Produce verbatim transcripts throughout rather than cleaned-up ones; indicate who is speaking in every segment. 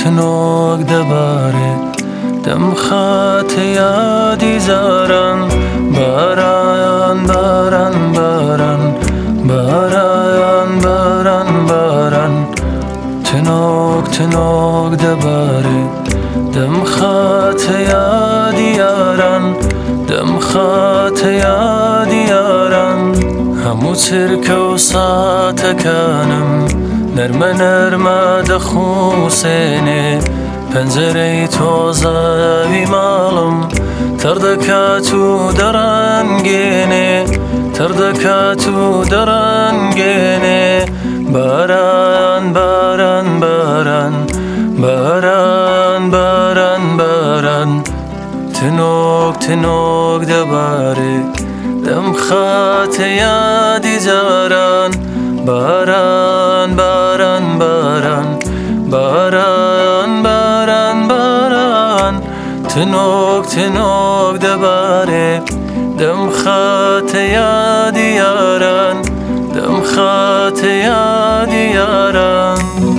Speaker 1: تنۆک دەبارێ دەم خاتە یادی زاران باران باران باران باران باران باران تنۆک تنۆک دەبارێ دەم خاتە یادی یاران دەم خاتە یادی یاران هەموو چرکە و ساتەکانم نەرمە نەرمە دەخوسێنێ پەنجەرەی تۆزەوی ماڵم تەڕ دەکات و دەڕەنگێنێ تەڕ دەکات و دەڕەنگێنێ باران باران باران باران باران باران تنۆک تنۆک دەبارێ دەم خاتە یادی جاران باران باران باران باران باران باران تنۆک تنۆک دەبارێ دەم خاتە یادی یاران دەم خاتە یادی یاران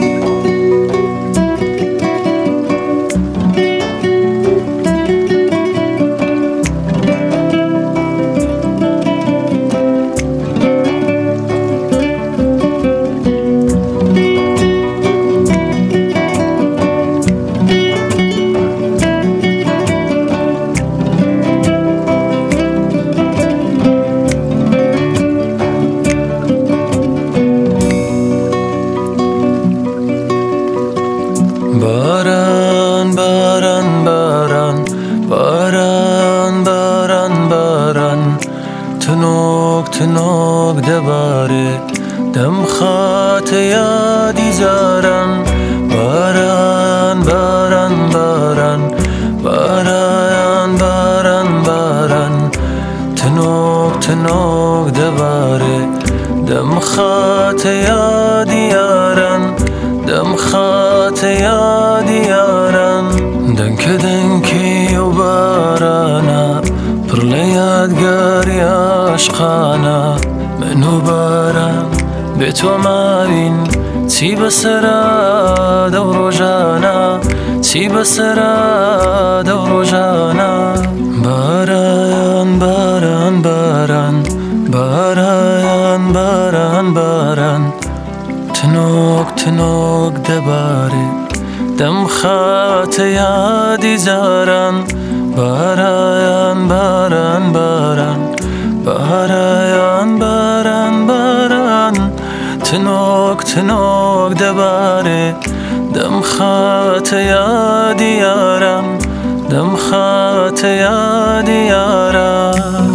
Speaker 1: باران باران باران باران باران باران تنۆک تنۆک دەبارێ دەم خاتە یادی زاران باران باران باران باران باران باران تنۆک تنۆک دەبارێ دەم خاتە یادی یاران دەم خاتە یادی یاران دەنکە دەنکی و بارانە پڕ لە یادگاری عاشقانە من و باران بێ تۆ ماوین چی بەسەرا دەو ڕۆژانە چی بەسەرا دەو ڕۆژانە باران باران باران باران باران باران تنۆک تنۆک دەبارێ دەم خاتە یادی زاران باران باران باران باران باران باران تنۆک تنۆک دەبارێ دەم خاتە یادی یاران دەم خاتە یادی یاران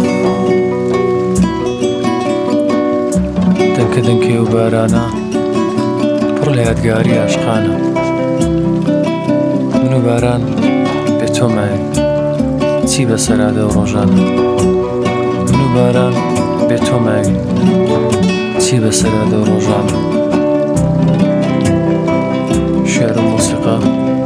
Speaker 1: دەنکە دەنکی و بارانە پڕ لە یادگاری عاشقانە من و باران بێ تۆ ماوین چی بەسەرا دەو ڕۆژانە من و باران بێ تۆ ماوین چی بەسەرا دەو ڕۆژانە شێعر و موسیقا